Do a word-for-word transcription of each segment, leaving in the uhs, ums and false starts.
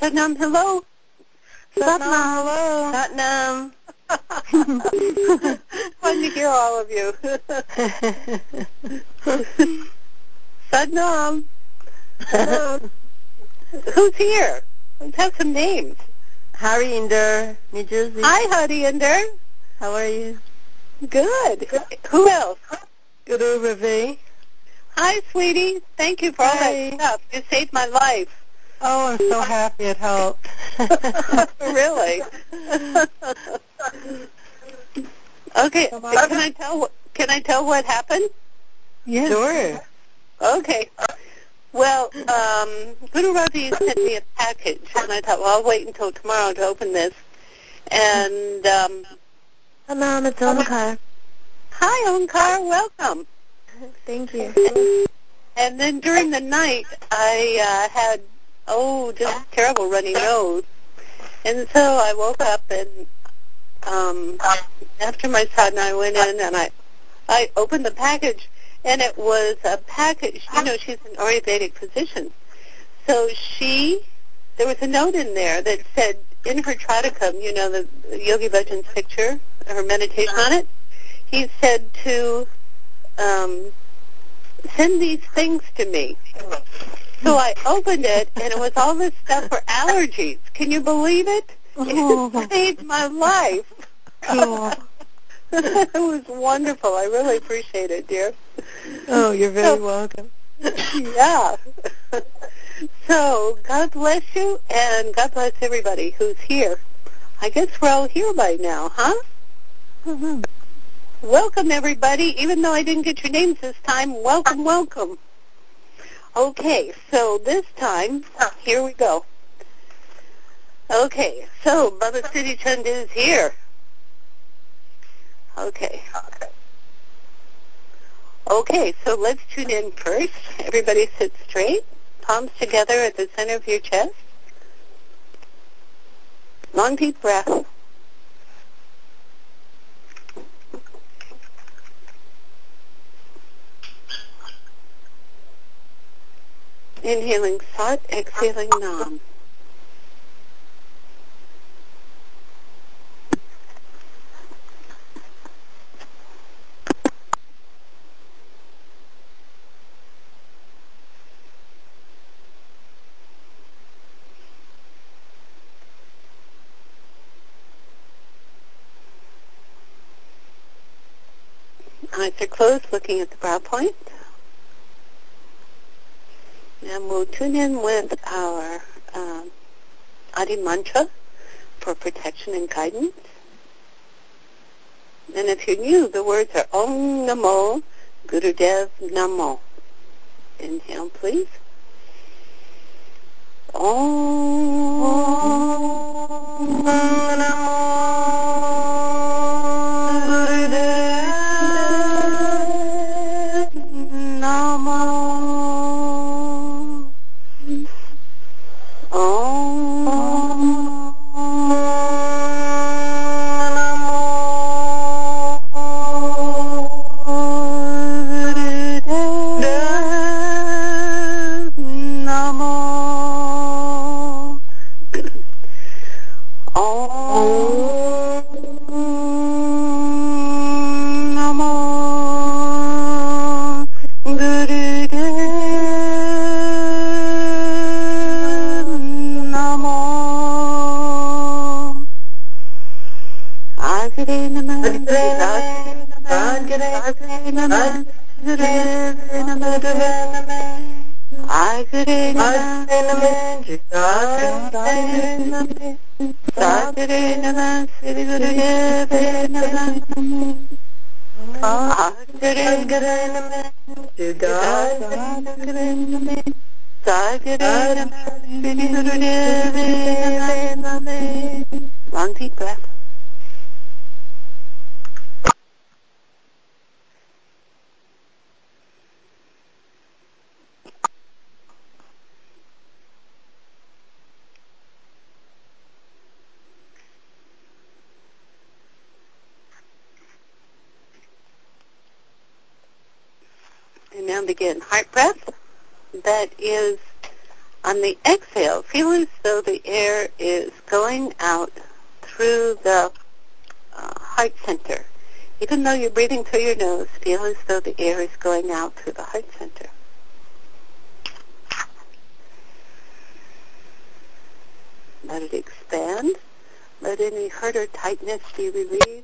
Satnam, hello. Satnam, hello. Satnam. Fun to hear all of you. Satnam. Hello. Who's here? Let's have some names. Harinder, New Jersey. Hi, Harinder. How are you? Good. Who else? Guru Ravi. Hi, sweetie. Thank you for all Hi. that stuff. You saved my life. Oh, I'm so happy it helped. Really? Okay. Can I tell? Can I tell what happened? Yes. Sure. Okay. Well, um, Guru Ravi sent me a package, and I thought, well, I'll wait until tomorrow to open this. And um, hello, it's Omkar. Hi, Omkar. Welcome. Thank you. And, and then during the night, I uh, had oh, just terrible runny nose, and so I woke up and um, after my sadhana, I went in and I I opened the package, and it was a package. You know, she's an Ayurvedic physician, so she there was a note in there that said in her Tradakam, you know, the Yogi Bhajan's picture, her meditation on it. He said to um, send these things to me. So I opened it, and it was all this stuff for allergies. Can you believe it? It saved my life. Oh. It was wonderful. I really appreciate it, dear. Oh, you're very so, welcome. Yeah. So God bless you, and God bless everybody who's here. I guess we're all here by now, huh? Mm-hmm. Welcome, everybody. Even though I didn't get your names this time, welcome, welcome. Okay, so this time, here we go. Okay, so Baba Siddhi Chand is here. Okay. Okay, so let's tune in first. Everybody sit straight, palms together at the center of your chest. Long, deep breath. Inhaling Sat, exhaling Nam. Eyes are closed, looking at the brow point. And we'll tune in with our um, Adi mantra for protection and guidance. And if you're new, the words are Om Namo Gurudev Namo. Inhale, please. Om Namo Gurudev Namo. Long deep breath. And now begin. Heart breath. That is On the exhale, feel as though the air is going out through the uh, heart center. Even though you're breathing through your nose, feel as though the air is going out through the heart center. Let it expand. Let any hurt or tightness be relieved.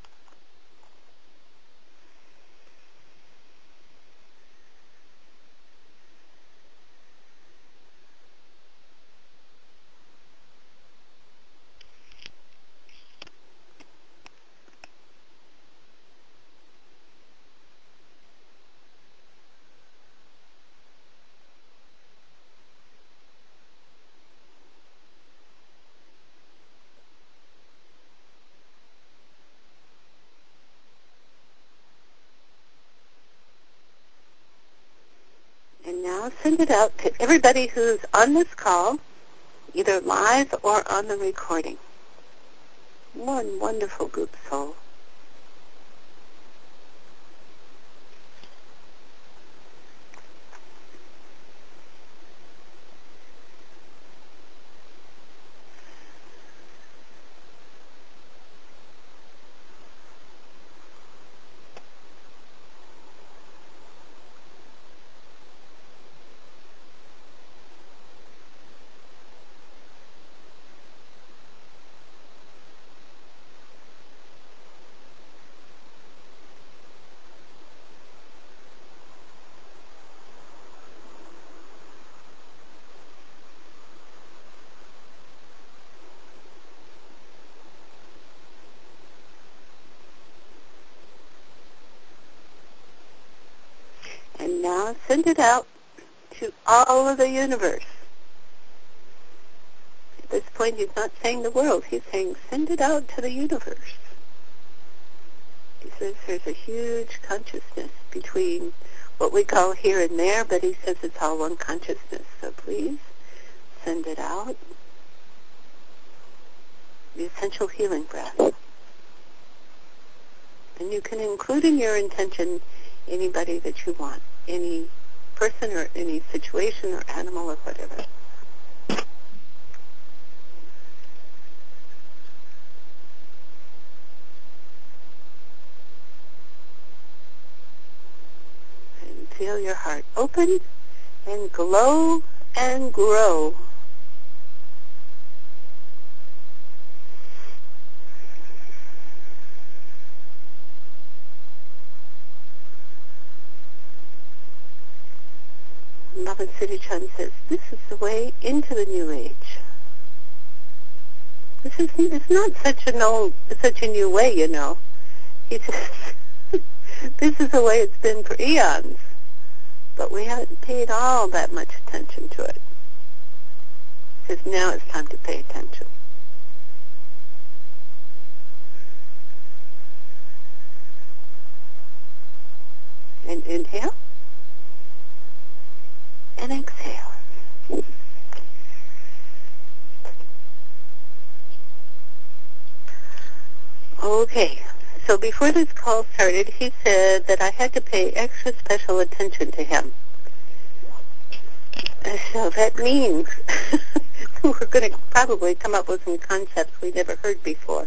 And now send it out to everybody who's on this call, either live or on the recording. One wonderful group soul. And now send it out to all of the universe. At this point, he's not saying the world. He's saying, send it out to the universe. He says there's a huge consciousness between what we call here and there, but he says it's all one consciousness. So please, send it out. The essential healing breath. And you can include in your intention anybody that you want, any person or any situation or animal or whatever. And feel your heart open and glow and grow. Baba Siddhi-Chan says, this is the way into the New Age. This is it's not such an old, such a new way, you know. He says, this is the way it's been for eons, but we haven't paid all that much attention to it. He says, now it's time to pay attention. And inhale. And exhale. Okay, so before this call started, he said that I had to pay extra special attention to him. So that means we're going to probably come up with some concepts we never heard before.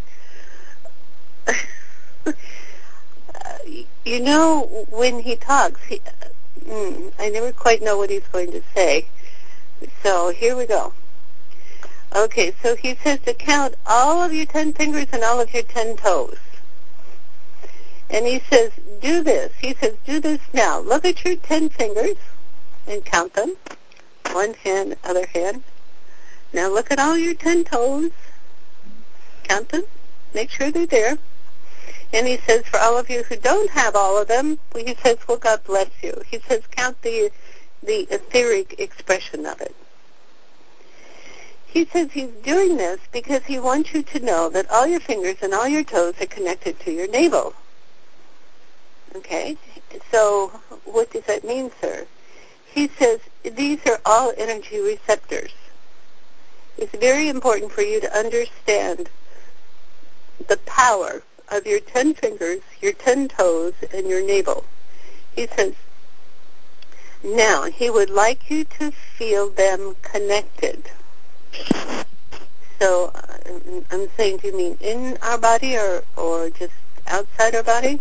uh, you know, when he talks, he, Mm, I never quite know what he's going to say. So here we go. Okay, so he says to count all of your ten fingers and all of your ten toes. And he says, do this. He says, do this now. Look at your ten fingers and count them. One hand, other hand. Now look at all your ten toes. Count them. Make sure they're there. And he says, for all of you who don't have all of them, he says, well, God bless you. He says, count the the etheric expression of it. He says he's doing this because he wants you to know that all your fingers and all your toes are connected to your navel. Okay? So what does that mean, sir? He says these are all energy receptors. It's very important for you to understand the power of your ten fingers, your ten toes, and your navel. He says, Now, he would like you to feel them connected. So uh, I'm saying, do you mean in our body or, or just outside our body?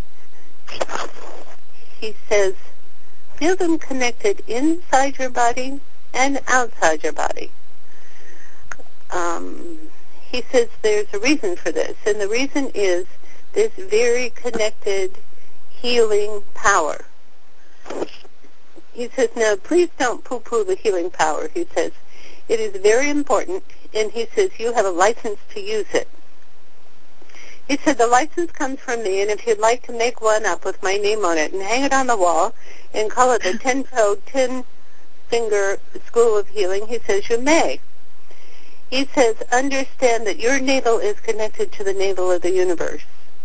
He says, feel them connected inside your body and outside your body. Um, he says there's a reason for this, and the reason is this very connected healing power. He says, now, please don't poo-poo the healing power. He says, it is very important, and he says, you have a license to use it. He said, the license comes from me, and if you'd like to make one up with my name on it and hang it on the wall and call it the ten-toe, ten-finger school of healing, he says, you may. He says, understand that your navel is connected to the navel of the universe.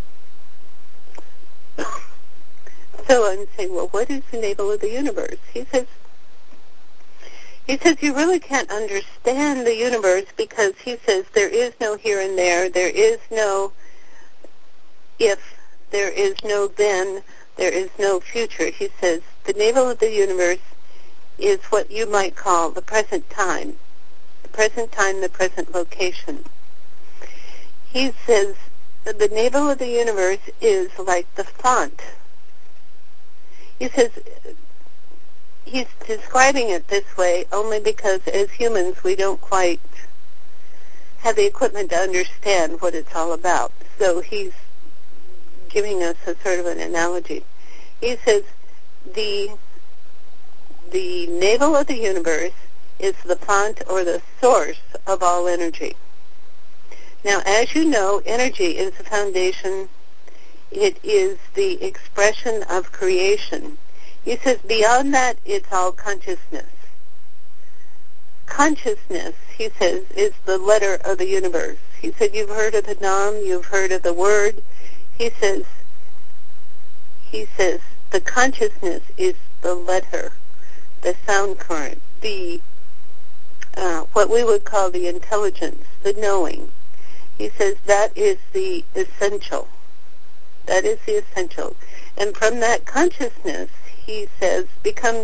So I'm saying, well, what is the navel of the universe? He says, he says you really can't understand the universe because he says there is no here and there, there is no if, there is no then, there is no future. He says the navel of the universe is what you might call the present time, the present time, the present location. He says the navel of the universe is like the font. He says he's describing it this way only because as humans we don't quite have the equipment to understand what it's all about. So he's giving us a sort of an analogy. He says the the navel of the universe is the font or the source of all energy. Now, as you know, energy is the foundation. It is the expression of creation. He says beyond that, it's all consciousness. Consciousness, he says, is the letter of the universe. He said, you've heard of the Nam, you've heard of the word. He says, he says, the consciousness is the letter, the sound current, the uh, what we would call the intelligence, the knowing. He says that is the essential. That is the essential. And from that consciousness, he says, becomes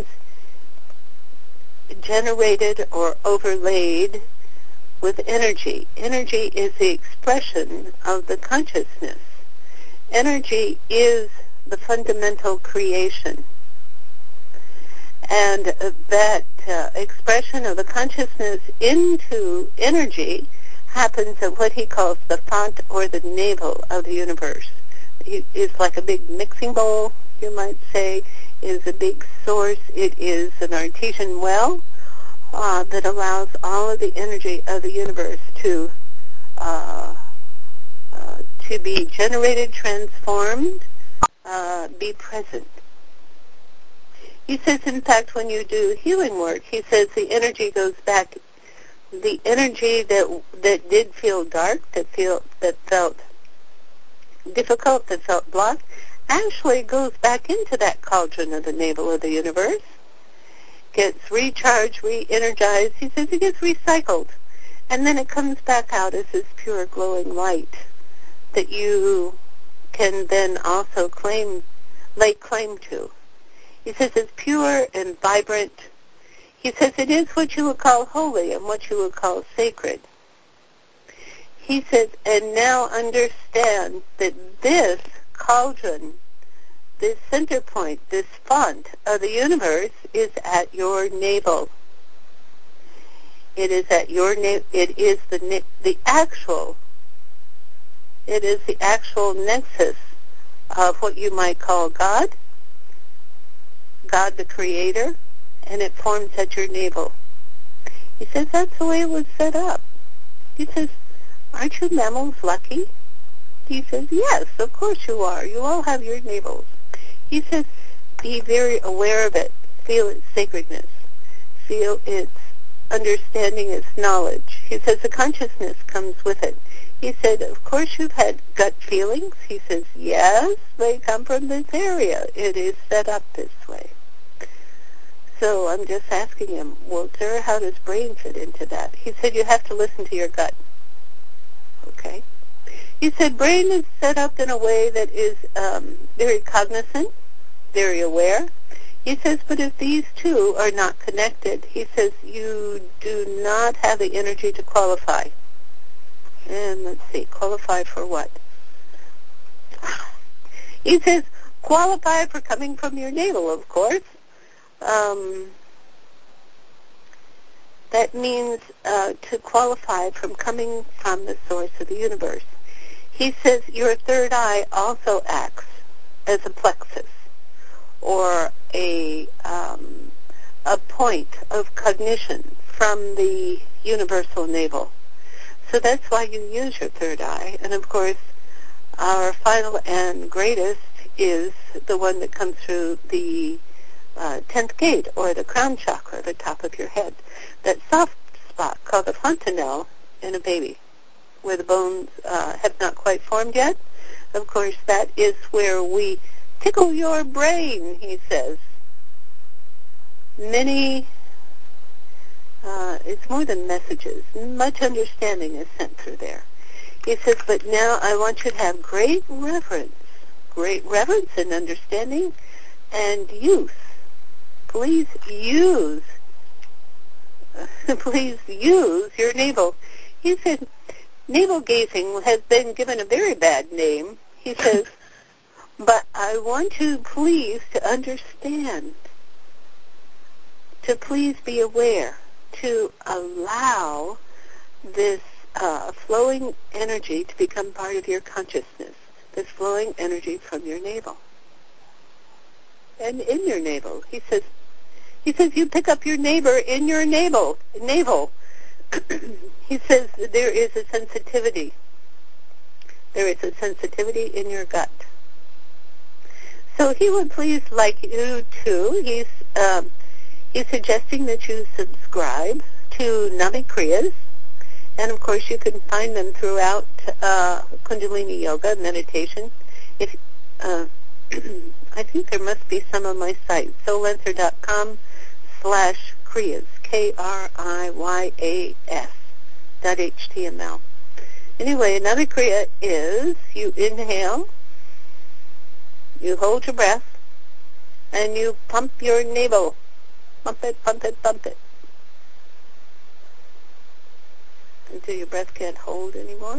generated or overlaid with energy. Energy is the expression of the consciousness. Energy is the fundamental creation. And uh, that uh, expression of the consciousness into energy happens at what he calls the font or the navel of the universe. It is like a big mixing bowl, you might say. It is a big source. It is an artesian well uh, that allows all of the energy of the universe to uh, uh, to be generated, transformed, uh, be present. He says, in fact, when you do healing work, he says the energy goes back. The energy that that did feel dark, that feel that felt difficult, that felt blocked, actually goes back into that cauldron of the navel of the universe, gets recharged, re-energized. He says it gets recycled, and then it comes back out as this pure glowing light that you can then also claim, lay claim to. He says it's pure and vibrant. He says it is what you would call holy and what you would call sacred. He says, and now understand that this cauldron, this center point, this font of the universe is at your navel. It is at your navel. It is the ne- the actual. It is the actual nexus of what you might call God, God the Creator, and it forms at your navel. He says that's the way it was set up. He says, aren't you mammals lucky? He says, yes, of course you are. You all have your navels. He says, be very aware of it. Feel its sacredness. Feel its understanding, its knowledge. He says the consciousness comes with it. He said, of course you've had gut feelings. He says, yes, they come from this area. It is set up this way. So I'm just asking him, well, sir, how does brain fit into that? He said, you have to listen to your gut. Okay. He said, brain is set up in a way that is um, very cognizant, very aware. He says, but if these two are not connected, he says, you do not have the energy to qualify. And let's see, qualify for what? He says, qualify for coming from your navel, of course. Um, that means uh, to qualify from coming from the source of the universe. He says your third eye also acts as a plexus or a um, a point of cognition from the universal navel. So that's why you use your third eye. And of course, our final and greatest is the one that comes through the uh, tenth gate, or the crown chakra, the top of your head. That soft spot called the fontanelle in a baby, where the bones uh, have not quite formed yet. Of course, that is where we tickle your brain, he says. Many, uh, it's more than messages. Much understanding is sent through there. He says, but now I want you to have great reverence, great reverence and understanding and use. Please use, please use your navel. He said, navel gazing has been given a very bad name. He says, but I want you please to understand, to please be aware, to allow this uh, flowing energy to become part of your consciousness, this flowing energy from your navel. And in your navel, he says, he says you pick up your neighbor in your navel. navel. He says there is a sensitivity. There is a sensitivity in your gut. So he would please like you to, he's, um, he's suggesting that you subscribe to Navi Kriyas. And, of course, you can find them throughout uh, Kundalini Yoga, meditation. If uh, I think there must be some on my site, solenther.com slash Kriyas, K R I Y A S dot H T M L. Anyway, another Kriya is you inhale, you hold your breath, and you pump your navel. Pump it, pump it, pump it. Until your breath can't hold anymore.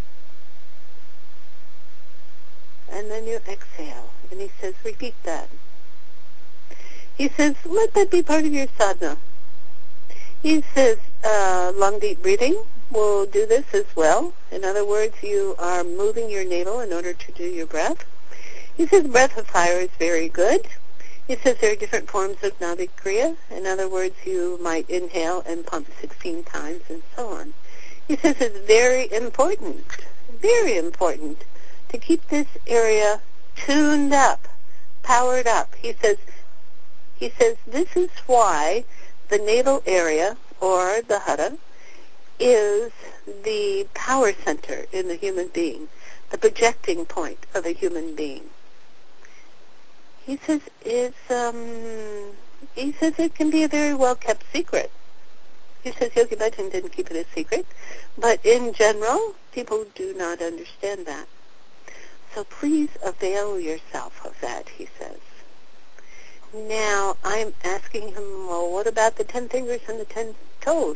And then you exhale. And he says, repeat that. He says, let that be part of your sadhana. He says, uh, long, deep breathing will do this as well. In other words, you are moving your navel in order to do your breath. He says, breath of fire is very good. He says there are different forms of Navi Kriya. In other words, you might inhale and pump sixteen times and so on. He says it's very important, very important to keep this area tuned up, powered up. He says, he says this is why the navel area, or the hara, is the power center in the human being, the projecting point of a human being. He says it's, um, he says it can be a very well-kept secret. He says Yogi Bhajan didn't keep it a secret, but in general, people do not understand that. So please avail yourself of that, he says. Now, I'm asking him, well, what about the ten fingers and the ten toes?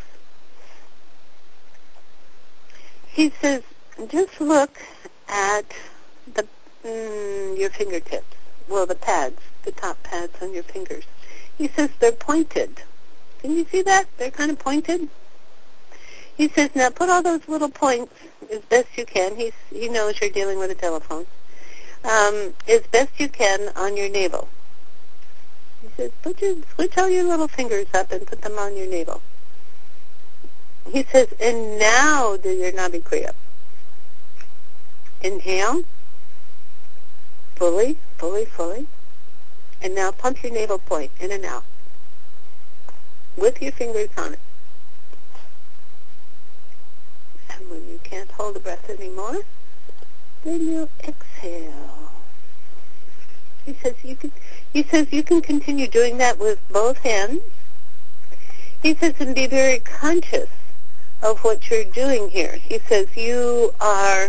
He says, just look at the mm, your fingertips, well, the pads, the top pads on your fingers. He says they're pointed. Can you see that? They're kind of pointed. He says, now put all those little points as best you can. He's, he knows you're dealing with a telephone. Um, as best you can on your navel. He says, put your, switch all your little fingers up and put them on your navel. He says, and now do your Navi Kriya. Inhale, fully, fully, fully. And now pump your navel point in and out with your fingers on it. And when you can't hold the breath anymore, then you exhale. He says you can. He says you can continue doing that with both hands. He says, and be very conscious of what you're doing here. He says you are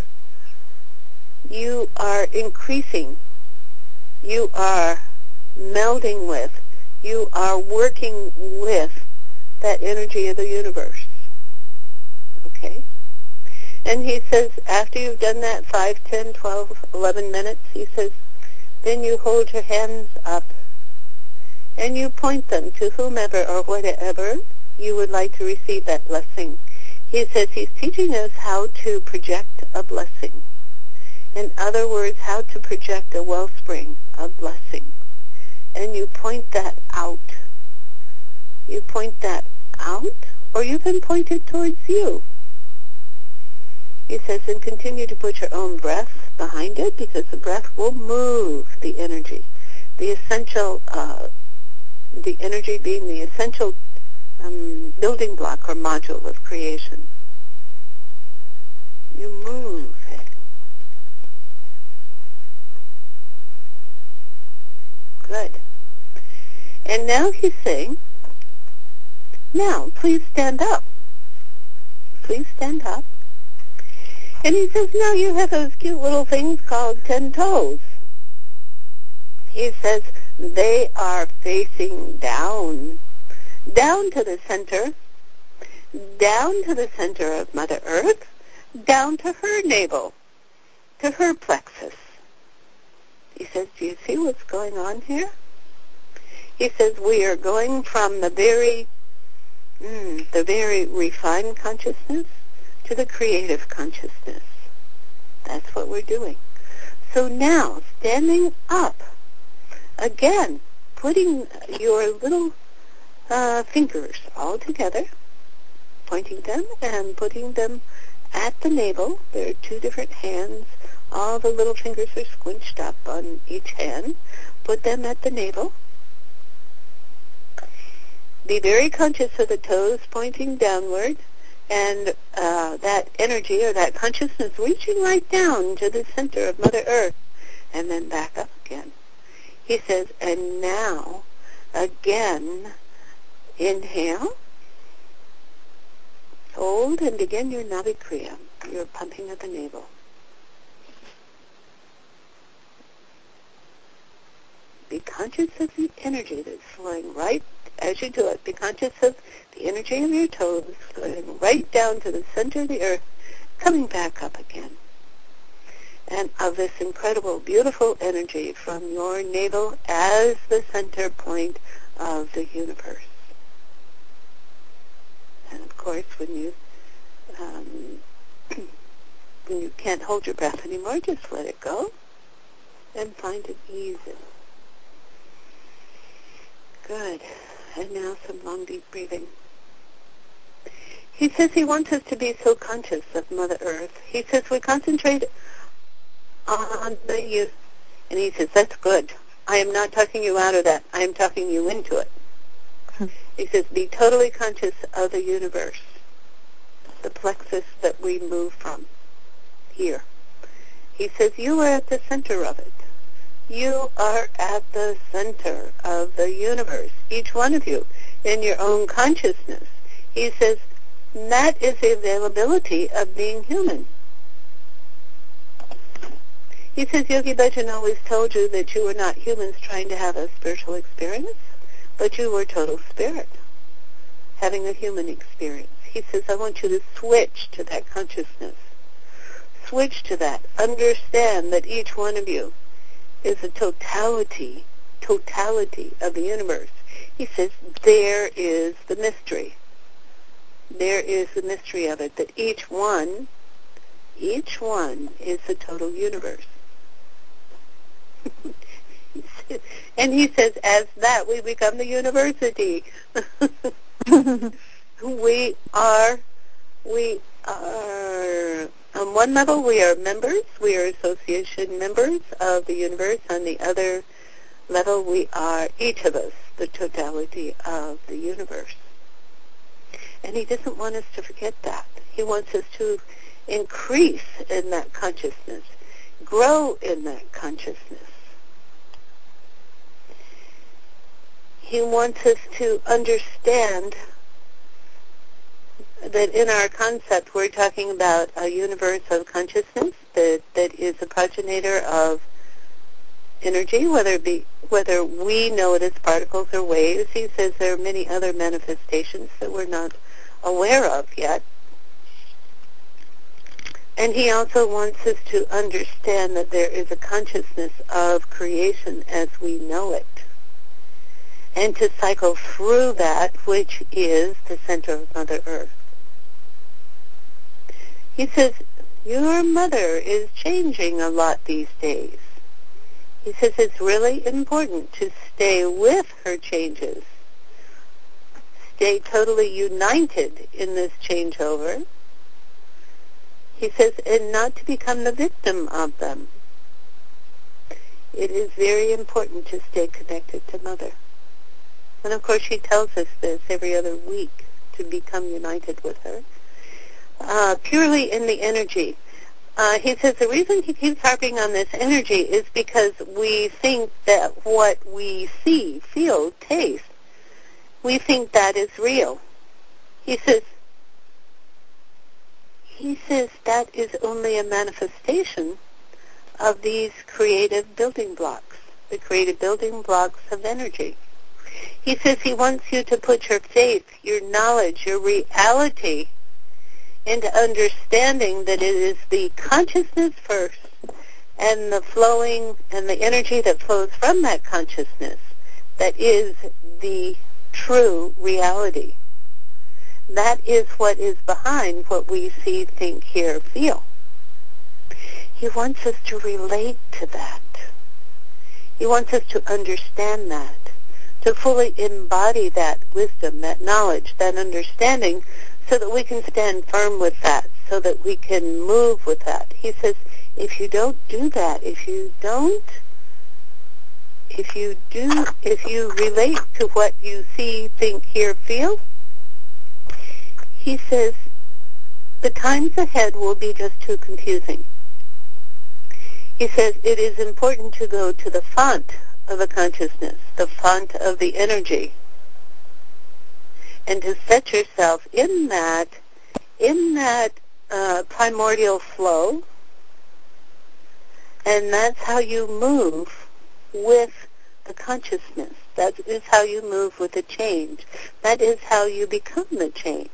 you are increasing. You are melding with you are working with that energy of the universe. Okay? And he says, after you've done that five, ten, twelve, eleven minutes, he says, then you hold your hands up and you point them to whomever or whatever you would like to receive that blessing. He says he's teaching us how to project a blessing. In other words, how to project a wellspring of blessing. And you point that out. You point that out, or you can point it towards you. He says, and continue to put your own breath behind it, because the breath will move the energy. The essential, uh, the energy being the essential um, building block or module of creation. You move it. Good. And now he's saying, now, please stand up. Please stand up. And he says, now you have those cute little things called ten toes. He says, they are facing down, down to the center, down to the center of Mother Earth, down to her navel, to her plexus. He says, do you see what's going on here? He says, we are going from the very, mm, the very refined consciousness to the creative consciousness. That's what we're doing. So now, standing up, again, putting your little uh, fingers all together, pointing them and putting them at the navel. There are two different hands. All the little fingers are squinched up on each hand. Put them at the navel. Be very conscious of the toes pointing downward, and uh, that energy or that consciousness reaching right down to the center of Mother Earth, and then back up again. He says, and now, again, inhale, hold, and begin your Navikriya, your pumping of the navel. Be conscious of the energy that's flowing right as you do it. Be conscious of the energy of your toes flowing right down to the center of the earth, coming back up again. And of this incredible, beautiful energy from your navel as the center point of the universe. And of course, when you um, when you can't hold your breath anymore, just let it go and find it easy. Good. And now some long, deep breathing. He says he wants us to be so conscious of Mother Earth. He says we concentrate on the youth. And he says, that's good. I am not talking you out of that. I am talking you into it. He says, be totally conscious of the universe, the plexus that we move from here. He says, you are at the center of it. You are at the center of the universe, each one of you, in your own consciousness. He says, that is the availability of being human. He says, Yogi Bhajan always told you that you were not humans trying to have a spiritual experience, but you were total spirit, having a human experience. He says, I want you to switch to that consciousness. Switch to that. Understand that each one of you is a totality, totality of the universe. He says, there is the mystery. There is the mystery of it, that each one, each one is the total universe. And he says, as that, we become the university. we are, we are, on one level, we are members. We are association members of the universe. On the other level, we are, each of us, the totality of the universe. And he doesn't want us to forget that. He wants us to increase in that consciousness, grow in that consciousness. He wants us to understand that in our concept we're talking about a universe of consciousness that, that is a progenitor of energy, whether it be whether we know it as particles or waves. He says there are many other manifestations that we're not aware of yet. And he also wants us to understand that there is a consciousness of creation as we know it, and to cycle through that, which is the center of Mother Earth. He says, your mother is changing a lot these days. He says it's really important to stay with her changes, stay totally united in this changeover. He says, and not to become the victim of them. It is very important to stay connected to Mother. And of course she tells us this every other week, to become united with her. Uh, purely in the energy. Uh, he says the reason he keeps harping on this energy is because we think that what we see, feel, taste, we think that is real. He says, he says that is only a manifestation of these creative building blocks, the creative building blocks of energy. He says he wants you to put your faith, your knowledge, your reality into understanding that it is the consciousness first and the flowing and the energy that flows from that consciousness that is the true reality. That is what is behind what we see, think, hear, feel. He wants us to relate to that. He wants us to understand that, to fully embody that wisdom, that knowledge, that understanding, so that we can stand firm with that, so that we can move with that. He says, if you don't do that, if you don't, if you do, if you relate to what you see, think, hear, feel, he says, the times ahead will be just too confusing. He says it is important to go to the font of the consciousness, the font of the energy, and to set yourself in that, in that uh, primordial flow, and that's how you move with the consciousness. That is how you move with the change. That is how you become the change.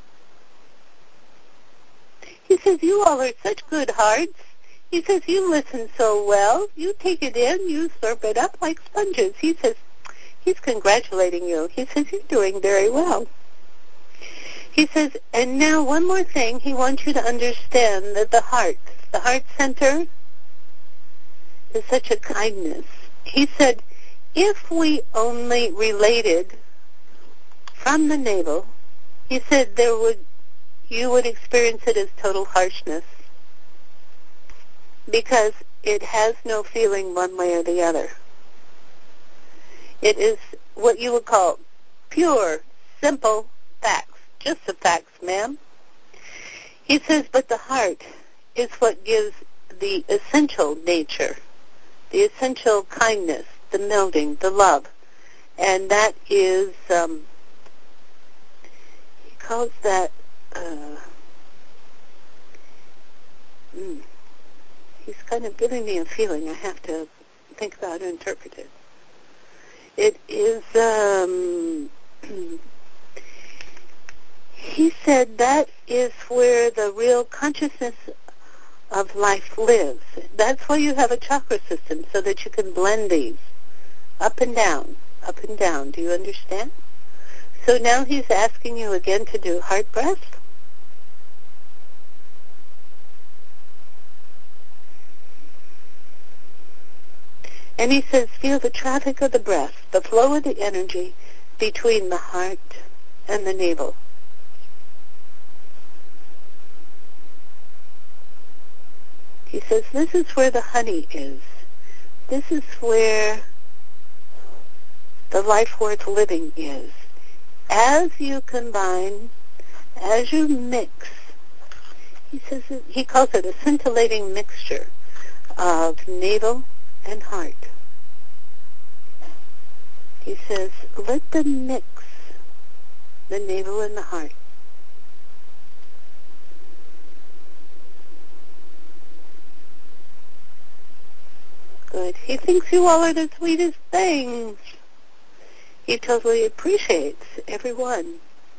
He says, you all are such good hearts. He says, you listen so well. You take it in, you slurp it up like sponges. He says, he's congratulating you. He says, you're doing very well. He says, and now one more thing. He wants you to understand that the heart, the heart center, is such a kindness. He said, if we only related from the navel, he said there would you would experience it as total harshness, because it has no feeling one way or the other. It is what you would call pure, simple facts, just the facts, ma'am. He says, but the heart is what gives the essential nature, the essential kindness, the melding, the love, and that is, um, he calls that, uh, mm, he's kind of giving me a feeling. I have to think about how to interpret it. It is, um, he said that is where the real consciousness of life lives. That's why you have a chakra system, so that you can blend these up and down, up and down. Do you understand? So now he's asking you again to do heart breath. And he says, feel the traffic of the breath, the flow of the energy between the heart and the navel. He says, this is where the honey is. This is where the life worth living is. As you combine, as you mix, he says, he calls it a scintillating mixture of navel and heart. He says, let them mix, the navel and the heart. Good. good. He thinks you all are the sweetest things. He totally appreciates everyone.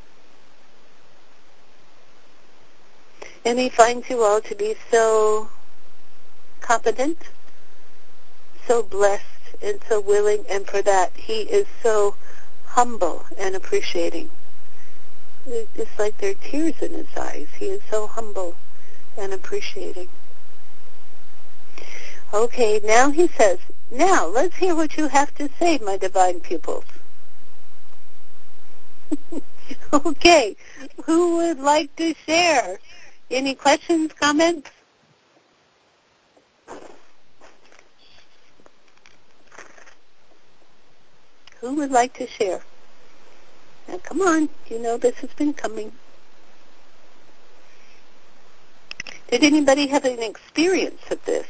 And he finds you all to be so competent, so blessed, and so willing, and for that he is so humble and appreciating. It's like there are tears in his eyes. He is so humble and appreciating. Okay, now he says, now let's hear what you have to say, my divine pupils. Okay, who would like to share? Any questions, comments? Who would like to share? Now, come on. You know this has been coming. Did anybody have an experience of this?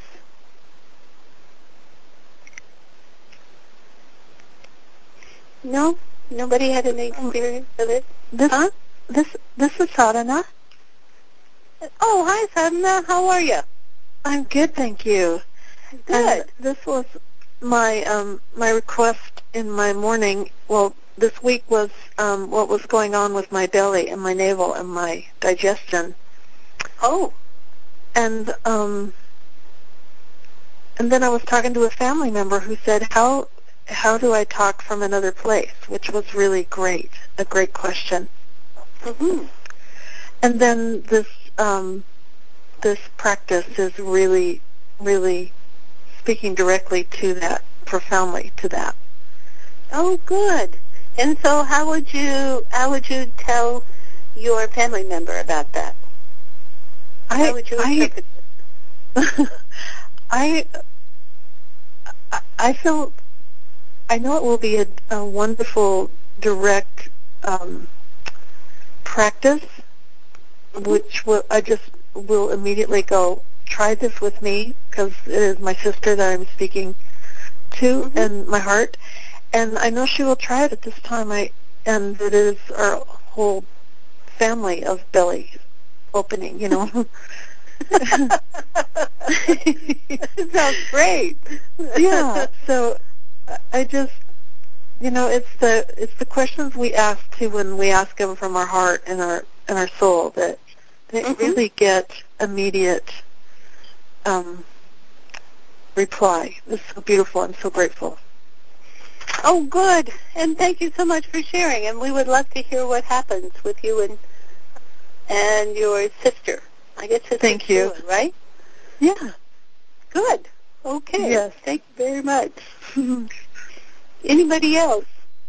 No? Nobody had any experience of it? This, huh? This, this is Sadhana. Oh, hi, Sadhana. How are you? I'm good, thank you. Good. And this was my um, my request in my morning. Well, this week was um, what was going on with my belly and my navel and my digestion. Oh. And um, and then I was talking to a family member who said, how how do I talk from another place? Which was really great, a great question. Mm-hmm. And then this um, this practice is really, really speaking directly to that, profoundly to that. Oh, good. And so, how would you how would you tell your family member about that? I, how would you interpret it? I I feel I know it will be a, a wonderful direct um, practice, mm-hmm. which will I just will immediately go try this with me because it is my sister that I'm speaking to Mm-hmm. and my heart. And I know she will try it at this time. I and it is our whole family of belly opening, you know. Sounds great. Yeah. So I just, you know, it's the it's the questions we ask too when we ask them from our heart and our and our soul that they mm-hmm. really get immediate um, reply. It's so beautiful. I'm so grateful. Oh, good. And thank you so much for sharing. And we would love to hear what happens with you and and your sister. I guess it's Thank you. Sheila, right? Yeah. Good. Okay. Yes. Thank you very much. Anybody else?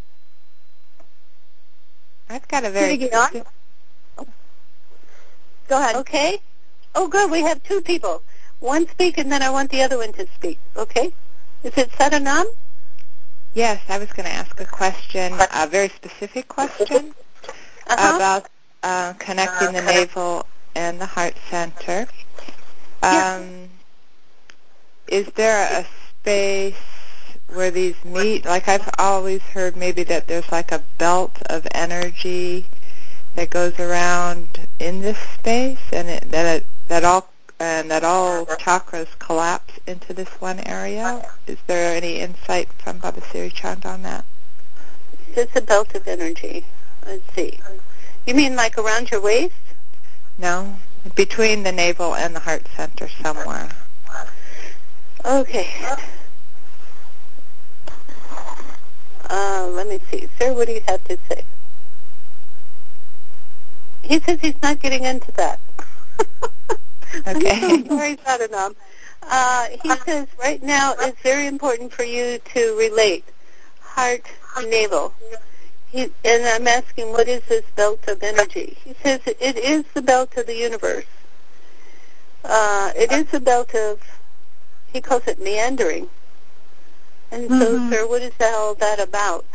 I've got a very specific... oh. Go ahead. Okay. Oh, good. We have two people. One speak, and then I want the other one to speak. Okay. Is it Saranam? Yes, I was going to ask a question, a very specific question uh-huh. about uh, connecting the navel and the heart center. Um, yeah. Is there a space where these meet? Like I've always heard maybe that there's like a belt of energy that goes around in this space, and it, that it, that all and that all chakras collapse into this one area. Is there any insight from Baba Siri Chand on that? It's a belt of energy. Let's see. You mean like around your waist? No, between the navel and the heart center somewhere. Okay. Uh, let me see. Sir, what do you have to say? He says he's not getting into that. Okay. I'm so sorry, Sadhanam. Uh, he says right now it's very important for you to relate heart, navel. He, and I'm asking, what is this belt of energy? He says it is the belt of the universe. Uh, it is a belt of, he calls it meandering. And so, mm-hmm. sir, what is that, all that about?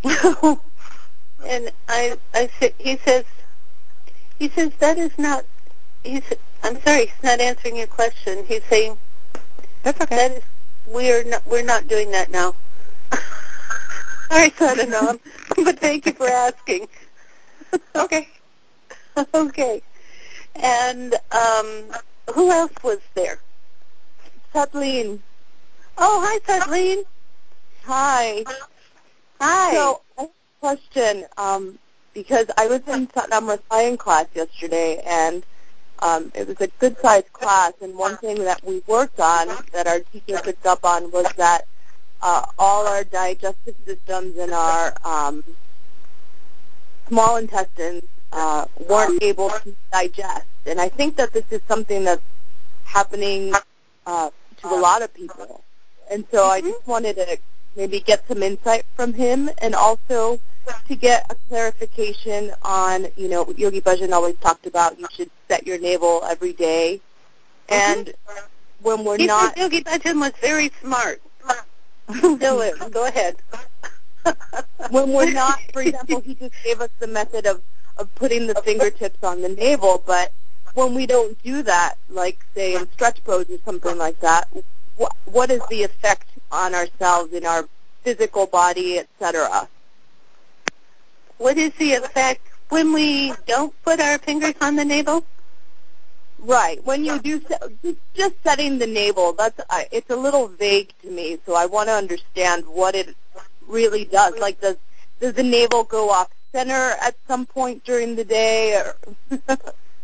And I, I, he says, he says that is not. He's. I'm sorry, he's not answering your question. He's saying that's okay. That is, we are not. We're not doing that now. Sorry, Sadhanam, but thank you for asking. Okay. Okay. And um, who else was there? Kathleen. Oh, hi, Kathleen. Hi. Hi. So, I have a question, um, because I was in Satnam Rasayan class yesterday, and um, it was a good-sized class, and one thing that we worked on, that our teacher picked up on, was that uh, all our digestive systems and our um, small intestines uh, weren't able to digest. And I think that this is something that's happening uh, to a lot of people. And so I just wanted to maybe get some insight from him, and also to get a clarification on, you know, Yogi Bhajan always talked about you should set your navel every day. And mm-hmm. when we're he not... He said Yogi Bhajan was very smart. Still is. Go ahead. When we're not, for example, he just gave us the method of, of putting the fingertips on the navel, but when we don't do that, like, say, in stretch pose or something like that, what, what is the effect on ourselves in our physical body, et cetera? What is the effect when we don't put our fingers on the navel? Right. When you do, just setting the navel, that's uh, it's a little vague to me, so I want to understand what it really does. Like, does, does the navel go off center at some point during the day? Or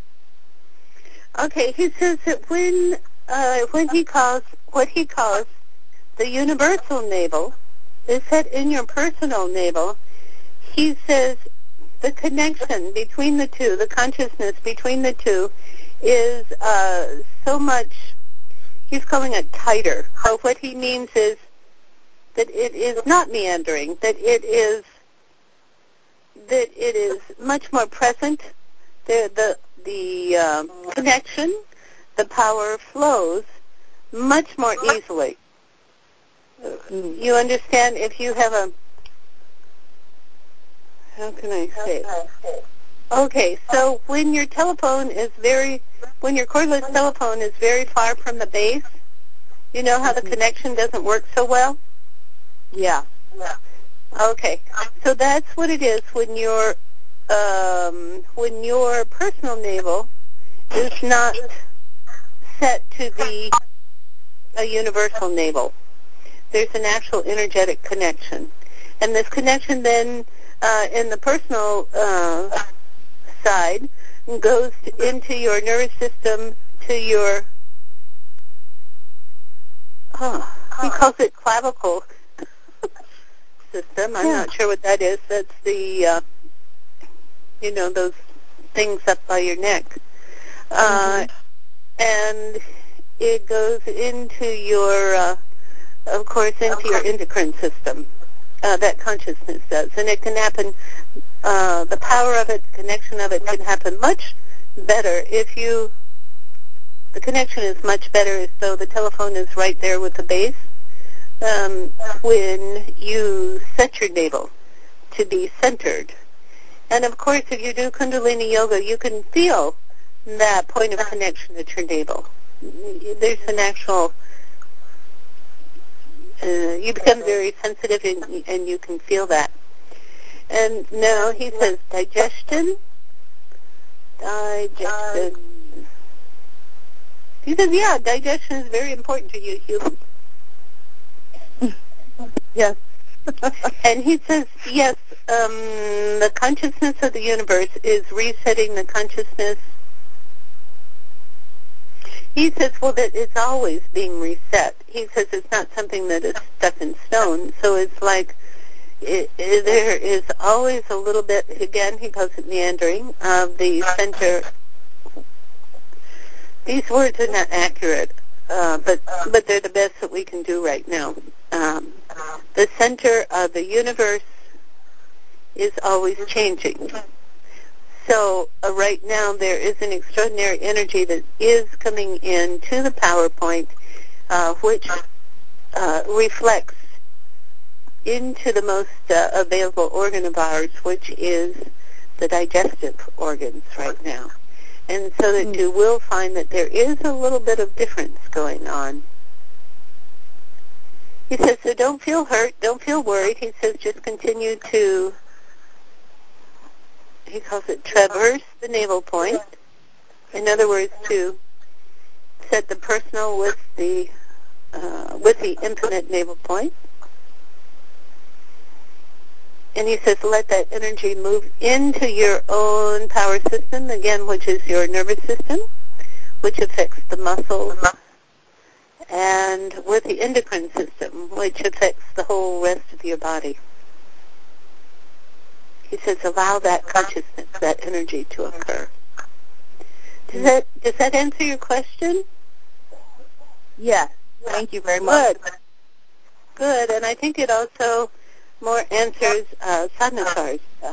okay, he says that when uh, when he calls what he calls the universal navel is set in your personal navel, he says the connection between the two, the consciousness between the two, is uh, so much, he's calling it tighter. So what he means is that it is not meandering, that it is that it is much more present. The the the um, connection, the power flows much more easily. You understand? If you have a, how can I say? Okay, so when your telephone is very, when your cordless telephone is very far from the base, you know how the connection doesn't work so well? Yeah. Okay, so that's what it is when your um, when your personal navel is not set to be a universal navel. There's an actual energetic connection, and this connection then uh, in the personal uh, side goes into your nervous system to your, oh, he calls it clavicle system. I'm yeah. not sure what that is. That's the, uh, you know, those things up by your neck. Uh, mm-hmm. And it goes into your, uh, of course, into your endocrine system. Uh, that consciousness does. And it can happen, uh, the power of it, the connection of it can happen much better if you, the connection is much better as though the telephone is right there with the base. Um, when you set your navel to be centered. And of course, if you do Kundalini Yoga, you can feel that point of connection at your navel. There's an actual, uh, you become very sensitive and, and you can feel that. And now he says digestion, digestion. He says, yeah, digestion is very important to you humans. Yes. And he says, yes, um, the consciousness of the universe is resetting the consciousness. He says, well, that it's always being reset. He says it's not something that is stuck in stone. So it's like it, it, there is always a little bit, again, he calls it meandering, of the center. These words are not accurate, uh, but, but they're the best that we can do right now. Um, the center of the universe is always changing. So uh, right now there is an extraordinary energy that is coming in to the power point, uh, which uh, reflects into the most uh, available organ of ours, which is the digestive organs right now. And so that you will find that there is a little bit of difference going on. He says, so don't feel hurt, don't feel worried. He says, just continue to, he calls it traverse the navel point. In other words, to set the personal with the uh, with the infinite navel point. And he says, let that energy move into your own power system, again, which is your nervous system, which affects the muscles, and with the endocrine system, which affects the whole rest of your body. He says, allow that consciousness, that energy to occur. Does that, does that answer your question? Yes. Thank you very much. Good. Good. And I think it also more answers uh, Sadhnakar's uh,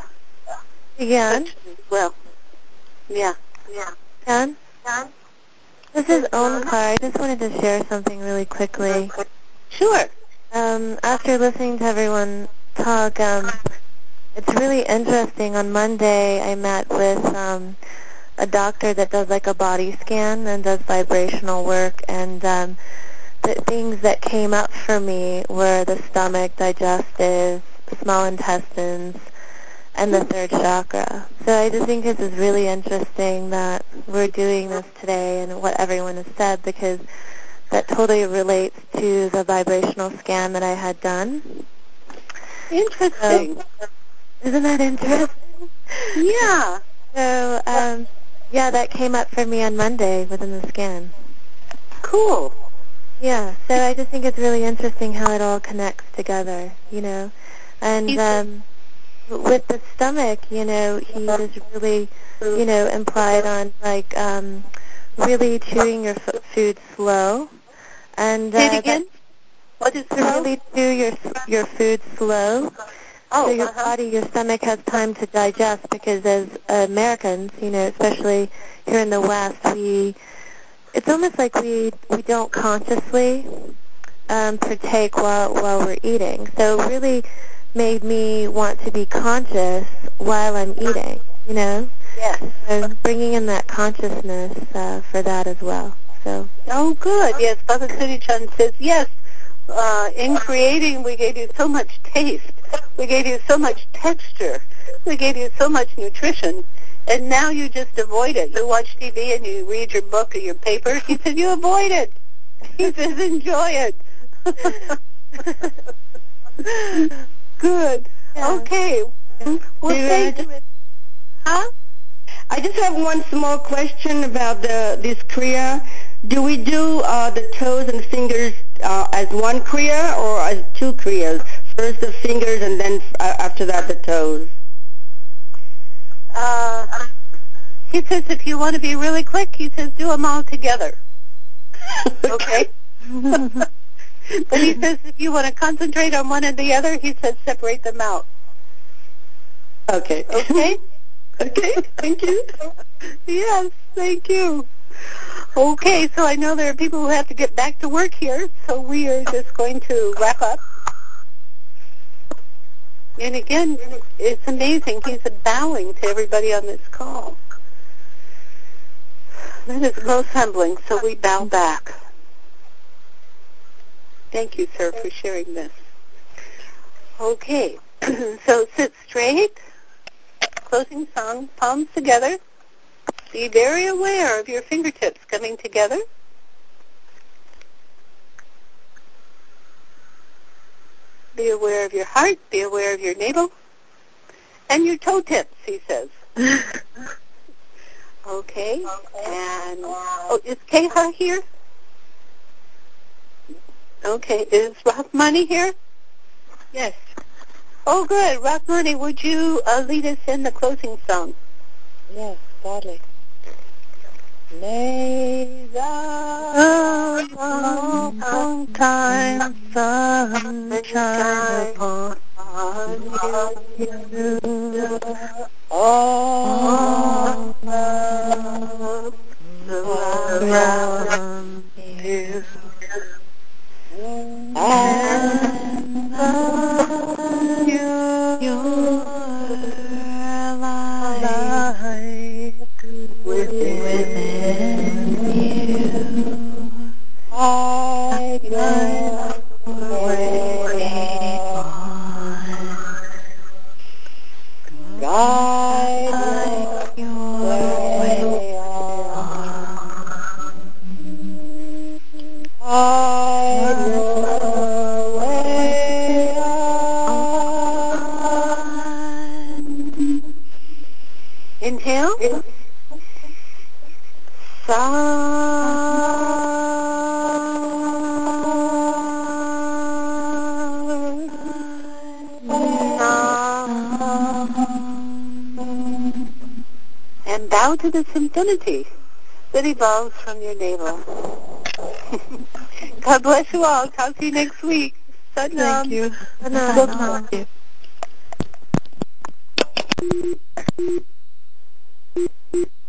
Again? question as well. Yeah. Yeah. Jan? Jan? This is Omkar. I just wanted to share something really quickly. Sure. Um, after listening to everyone talk, um, it's really interesting. On Monday, I met with um, a doctor that does like a body scan and does vibrational work, and um, the things that came up for me were the stomach, digestive, small intestines, and the third chakra. So I just think this is really interesting that we're doing this today and what everyone has said, because that totally relates to the vibrational scan that I had done. Interesting. So, isn't that interesting? Yeah. So, um, yeah, that came up for me on Monday within the scan. Cool. Yeah, so I just think it's really interesting how it all connects together, you know. And um, with the stomach, you know, he just really, you know, implied on, like, um, really chewing your f- food slow. And uh, Say it again. What is to slow? really chew your your food slow, Oh, so your uh-huh. body, your stomach has time to digest, because as Americans, you know, especially here in the West, we it's almost like we we don't consciously um, partake while while we're eating. So it really made me want to be conscious while I'm eating. You know, Yes. so bringing in that consciousness uh, for that as well. So. Oh, good. Yes, Baba Siddhi-chan says, yes, uh, in creating, we gave you so much taste. We gave you so much texture. We gave you so much nutrition. And now you just avoid it. You watch T V and you read your book or your paper. He said, you avoid it. He says, enjoy it. Good. Yeah. Okay. Well, thank you. Huh? I just have one small question about the this kriya. Do we do uh, the toes and fingers uh, as one kriya or as two kriyas? First the fingers and then uh, after that the toes? Uh, he says if you want to be really quick, he says do them all together. Okay? But he says if you want to concentrate on one or the other, he says separate them out. Okay. Okay? Okay, thank you. Yes, thank you. Okay, so I know there are people who have to get back to work here, so we are just going to wrap up. And again, it's amazing. He's bowing to everybody on this call. That is most humbling, so we bow back. Thank you, sir, for sharing this. Okay, so sit straight, closing song, palms together. Be very aware of your fingertips coming together. Be aware of your heart, be aware of your navel, and your toe tips, he says. Okay, and, oh, is Keha here? Okay, is Rahmani here? Yes. Oh, good. Rahmani, would you uh, lead us in the closing song? Yes, gladly. May the long time sun shine upon you. All love Surround you. And your light within you. Hide Guide your way on. Guide your way on. Hide And bow to this infinity that evolves from your navel. God bless you all. Talk to you next week. Thank you. Thank you.